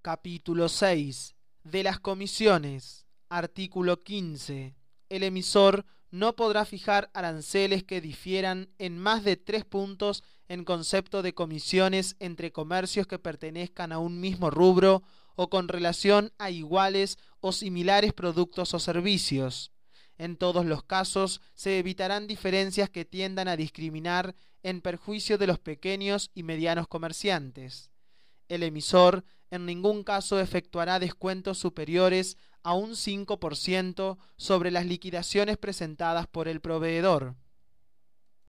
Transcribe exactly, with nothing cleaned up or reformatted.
Capítulo seis. De las comisiones. Artículo quince. El emisor no podrá fijar aranceles que difieran en más de tres puntos en concepto de comisiones entre comercios que pertenezcan a un mismo rubro o con relación a iguales o similares productos o servicios. En todos los casos se evitarán diferencias que tiendan a discriminar en perjuicio de los pequeños y medianos comerciantes. El emisor en ningún caso efectuará descuentos superiores a un cinco por ciento sobre las liquidaciones presentadas por el proveedor.